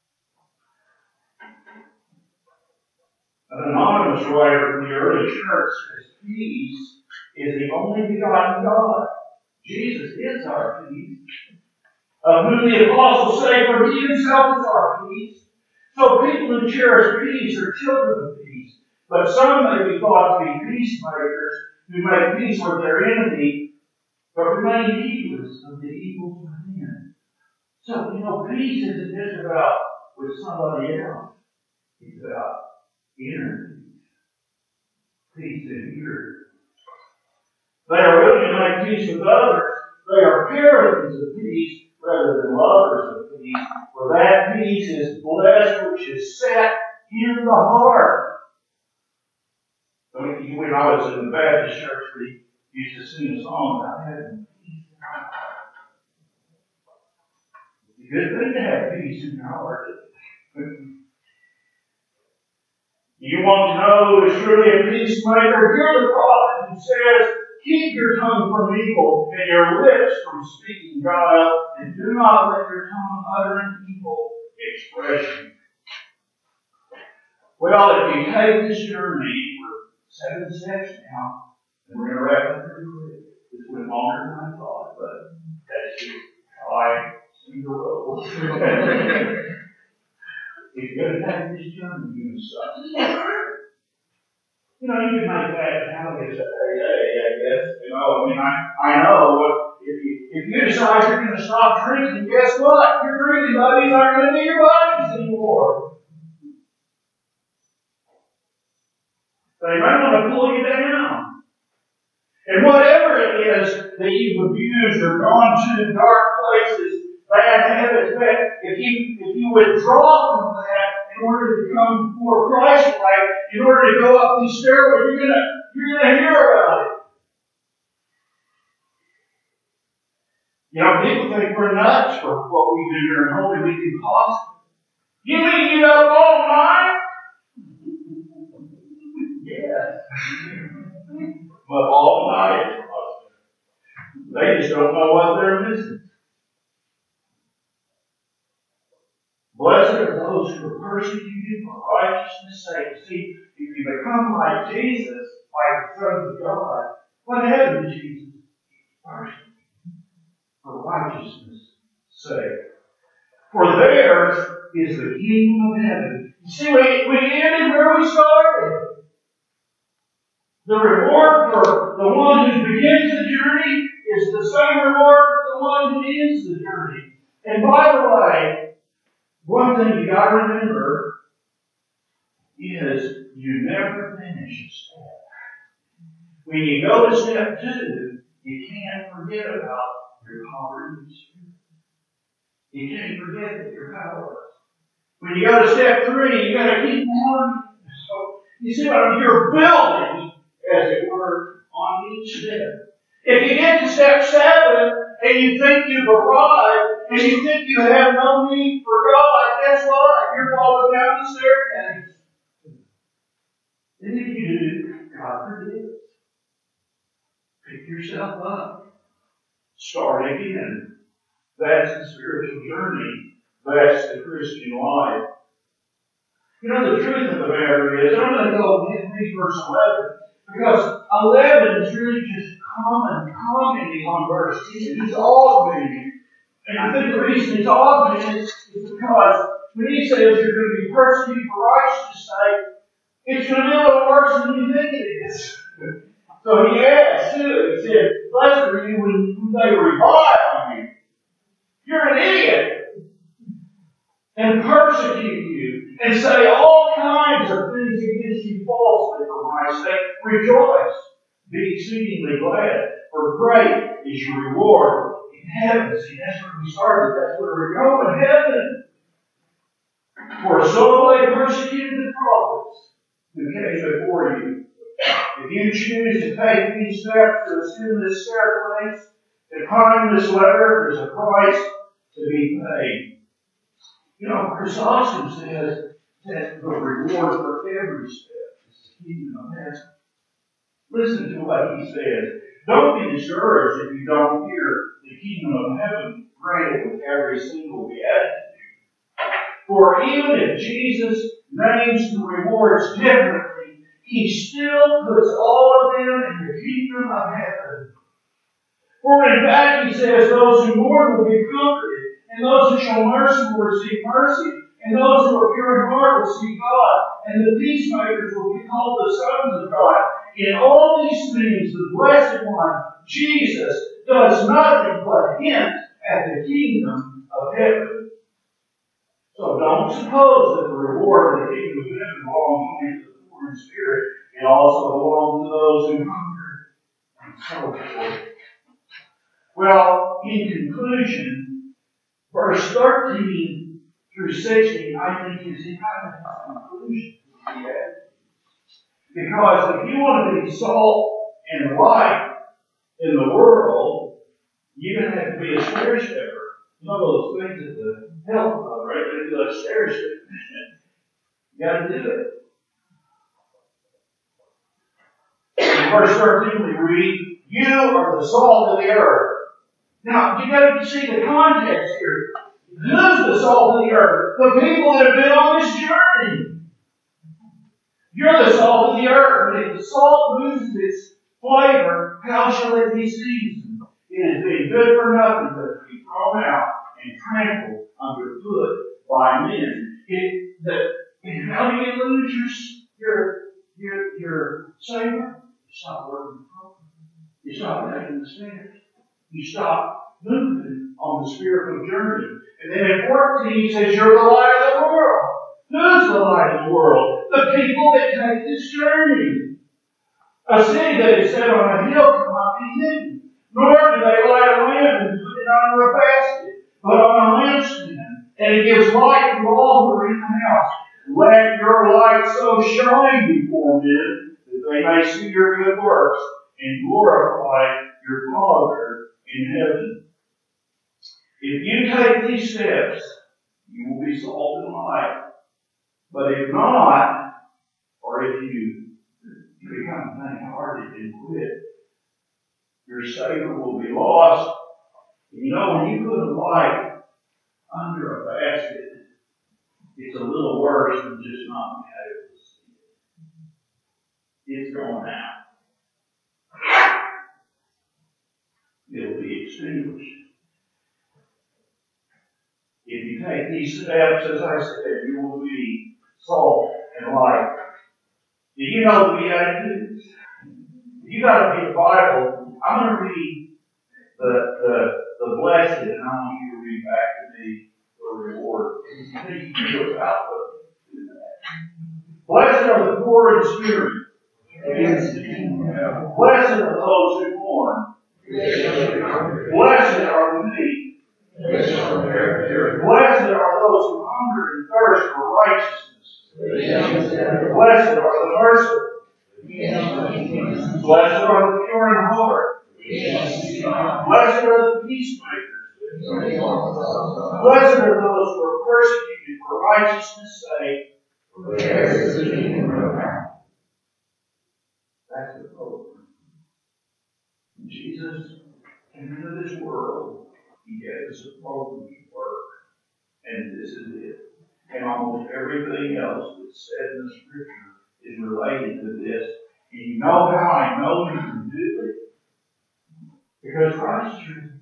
An anonymous writer from the early church says, peace is the only begotten God. Jesus is our peace, of whom the apostles say, for he himself is our peace. So people who cherish peace are children of peace. But some may be thought to be peacemakers who make peace with their enemy, but remain heedless of the evils within. So, you know, peace isn't just about with somebody else. It's about inner peace. Peace in here. They are willing to make peace with others. They are parents of peace rather than lovers of peace. For that peace is blessed which is set in the heart. When I was in the Baptist church, we used to sing a song about having peace in our heart. It's a good thing to have peace in your heart. You want to know who is truly a peacemaker? Hear the prophet who says, keep your tongue from evil and your lips from speaking guile, and do not let your tongue utter an evil expression. Well, if you take this journey, we're seven steps now, and we're going to wrap up pretty quick. This went longer than I thought, but that's just how I see the road. If you're going to take this journey, you're going to suck. You know, you can make that analogy at A A, I guess. You know, I mean, I, I know what, if you, if you decide you're going to stop drinking, guess what? Your drinking buddies aren't going to be your buddies anymore. They may want to pull you down. And whatever it is that you've abused or gone to dark places, bad habits, if you, if you withdraw from that in order to become more Christ-like, in order to go up these stairways, you're gonna you're gonna hear about it. You know, people think we're nuts for what we do during Holy Week impossible. You mean you up all night? Yes. But all night is possible. They just don't know what they're missing. Blessed are those who are persecuted for righteousness' sake. See, if you become like Jesus, like the sons of God, what happened to Jesus? Persecuted for righteousness' sake. For theirs is the kingdom of heaven. You see, we, we ended where we started. The reward for the one who begins the journey is the same reward for the one who ends the journey. And by the way, one thing you got to remember is you never finish a step. When you go to step two, you can't forget about your poverty and spirit. You can't forget that you're powerless. When you go to step three, you got to keep on. So you see what I mean? You're building, as it were, on each step. If you get to step seven and you think you've arrived and you think you have no need for God, guess what? You're falling down the staircase. And if you do, God forgives. Pick yourself up. Start again. That's the spiritual journey. That's the Christian life. You know, the truth of the matter is, I'm going to go and read verse eleven. Because eleven is really just common, commenting on verse ten. It's augmenting. And I think the reason it's augmented is because when he says you're going to be persecuted for righteousness' sake, it's going to be a little worse than you think it is. So he adds to it. He said, blessed are you when, when they revile you. You're an idiot. And persecute you. And say all kinds of things against you falsely for my sake. Rejoice. Be exceedingly glad. For great is your reward in heaven. See, that's where we started. That's where we're going. Heaven. For so they persecuted the prophets who came before you. If you choose to take these steps to assume this staircase, to climb this ladder, there's a price to be paid. You know, Chrysostom says that the reward for every step is the kingdom of heaven. Listen to what he says. Don't be discouraged if you don't hear the kingdom of heaven granted with every single beatitude. For even if Jesus names the rewards differently, he still puts all of them in the kingdom of heaven. For in fact, he says, those who mourn will be comforted, and those who show mercy will receive mercy, and those who are pure in heart will see God, and the peacemakers will be called the sons of God. In all these things, the Blessed One, Jesus, does nothing but hint at the kingdom of heaven. So don't suppose that the reward of the kingdom of heaven belongs only to the poor in spirit. It also belongs to those who hunger and so forth. Well, in conclusion, verse thirteen through sixteen, I think is the kind of conclusion. Because if you want to be salt and light in the world, you're going to have to be a stair stepper. You know those things at the health club, right? They do a stair step. You got to do it. In verse thirteen, we read, "You are the salt of the earth." Now, you got to see the context here. Who's the salt of the earth? The people that have been on this journey. You're the salt of the earth. But if the salt loses its flavor, how shall it be seasoned? It has been good for nothing but to be thrown out and trampled underfoot by men. It, the, and how do you lose your, your, your, your savor? You stop working properly. You stop making the steps. You stop moving on the spiritual journey. And then in fourteen, he says, you're the light of the world. Who's the light of the world? The people that take this journey. A city that is set on a hill cannot be hidden. Nor do they light a lamp and put it under a basket, but on a lampstand, and it gives light to all who are in the house. Let your light so shine before men that they may see your good works and glorify your Father in heaven. If you take these steps, you will be salt and light. But if not, or if you, you become faint-hearted and quit, your savor will be lost. And you know, when you put a light under a basket, it's a little worse than just not being able to see it. It's going out. It'll be extinguished. If you take these steps, as I said, you will be salt and light. Do you know the Beatitudes? If you got to be the Bible, I'm going to read the, the, the blessed, and I want you to read back to me the reward. You think you can do without do that. Blessed are the poor in spirit. Blessed are those who mourn. Blessed are the meek. Blessed are those who hunger and thirst for righteousness. Blessed are the merciful. Blessed are the pure in heart. Blessed are the peacemakers. Blessed are those who are persecuted for righteousness' sake. That's the program. Jesus came into this world. He gave us a program to work. And this is it. And almost everything else that's said in the Scripture is related to this. And you know how I know you can do it? Because Christ is risen.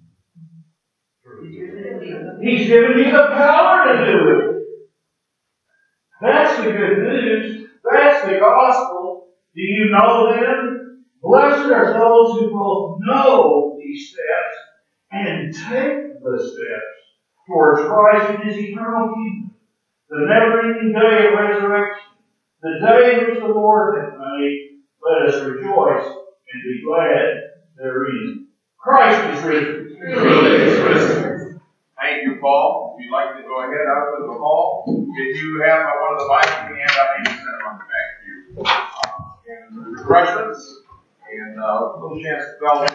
He's given you the power to do it. That's the good news. That's the gospel. Do you know them? Blessed are those who both know these steps and take the steps towards Christ and His eternal kingdom. The never-ending day of resurrection. The day which the Lord hath made. Let us rejoice and be glad therein. Christ is risen.
Truly is risen. Thank you, Paul. If you'd like to go ahead out to the hall, if you have uh, one of the Bibles, you can hand out maybe send them on the back to you. Uh, and refreshments, and uh, a little chance to fellowship.